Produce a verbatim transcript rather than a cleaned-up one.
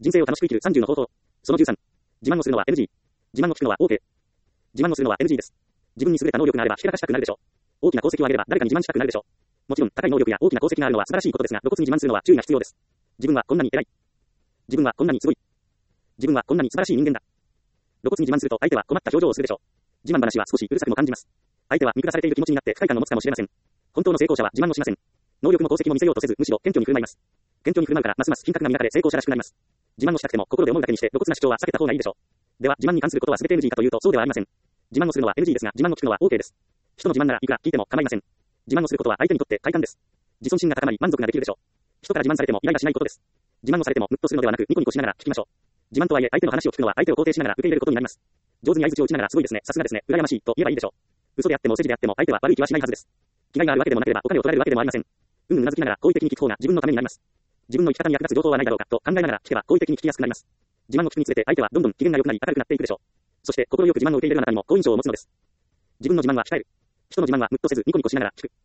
人生を楽しく生きるさんじゅうの方法。そのじゅうさん。自慢をするのは エヌジー。自慢を聞くのは オーケー。自慢をするのは エヌジー です。自分に優れた能力があればひけらかしたくなるでしょう。大きな功績を上げれば誰かに自慢したくなるでしょう。もちろん高い能力や大きな功績があるのは素晴らしいことですが、露骨に自慢するのは注意が必要です。自分はこんなに偉い。自分はこんなにすごい。自分はこんなに素晴らしい人間だ。露骨に自慢すると相手は困った表情をするでしょう。自慢話は少しうるさくも感じます。相手は見下されている気持ちになって不快感を持つかもしれません。本当の成功者は自慢をしません。能力も功績も見せようとせず、むしろ謙虚に振る舞います。謙虚に振る舞うからますます品格が磨かれ成功者らしくなります。自慢をしたくても心で思うだけにして露骨な主張は避けた方がいいでしょう。では自慢に関することは全て エヌジー かというとそうではありません。自慢をするのは エヌジー ですが、自慢を聞くのは オーケー です。人の自慢ならいくら聞いても構いません。自慢をすることは相手にとって快感です。自尊心が高まり満足ができるでしょう。人から自慢されてもイライラしないことです。自慢をされてもムッとするのではなくニコニコしながら聞きましょう。自慢とはいえ相手の話を聞くのは相手を肯定しながら受け入れることになります。上手に相槌を打ちながらすごいですね、さすがですね、羨ましいと言えばいいでしょう。嘘であっても世辞であっても相手は悪い気はしないはずです。気概があるわけでもなければお金を取られるわけでもありません。うんうんうなずきながら好意的に聞く方が自分のためになります。自分の生き方に役立つ情報はないだろうかと考えながら聞けば好意的に聞きやすくなります。自慢を聞くにつれて相手はどんどん機嫌が良くなり明るくなっていくでしょう。そして心よく自慢を受け入れるあなたにも好印象を持つのです。自分の自慢は控える。人の自慢はムッとせずニコニコしながら聞く。